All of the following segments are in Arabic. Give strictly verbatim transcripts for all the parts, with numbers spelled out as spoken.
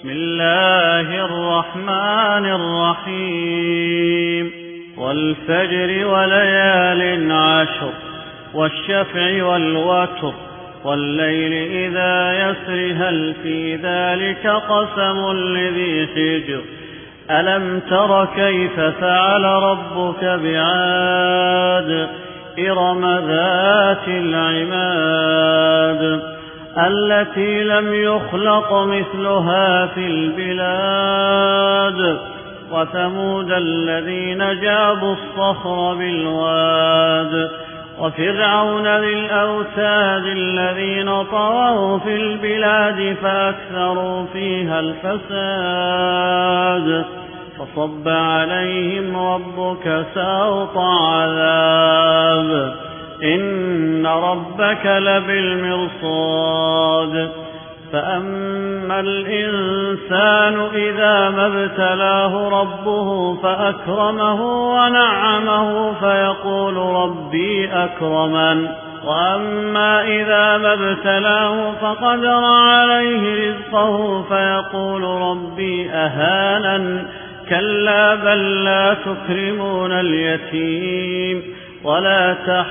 بسم الله الرحمن الرحيم والفجر وليال عشر والشفع والوتر والليل إذا يسر هل في ذلك قسم لذي حجر ألم تر كيف فعل ربك بعاد إرم ذات العماد التي لم يخلق مثلها في البلاد وثمود الذين جابوا الصخر بالواد وفرعون ذي الأوتاد الذين طغوا في البلاد فأكثروا فيها الفساد فصب عليهم ربك سوط عذاب إن ربك لبالمرصاد فأما الإنسان إذا ما ابتلاه ربه فأكرمه ونعمه فيقول ربي أكرمن وأما إذا ما ابتلاه فقدر عليه رزقه فيقول ربي أهانن كلا بل لا تكرمون اليتيم ولا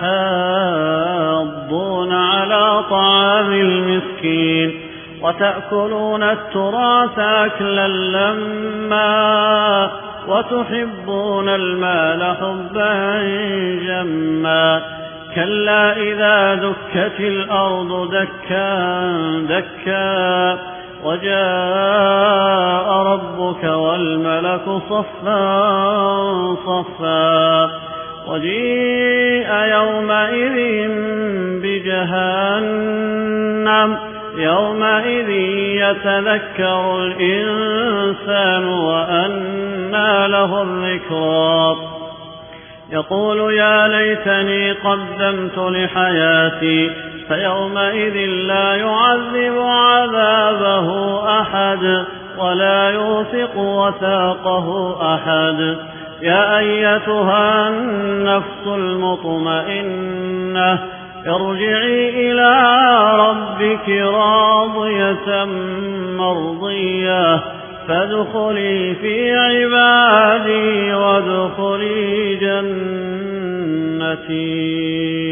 تحاضون على طعام المسكين وتأكلون التراث أكلا لما وتحبون المال حبا جما كلا إذا دكت الأرض دكا دكا وجاء ربك والملك صفا صفا وجيء يومئذ بجهنم يومئذ يتذكر الإنسان وأنى له الذكرى يقول يا ليتني قدمت لحياتي فيومئذ لا يعذب عذابه أحد ولا يوثق وثاقه أحد يا أيتها النفس المطمئنة ارجعي إلى ربك راضية مرضية فادخلي في عبادي وادخلي جنتي.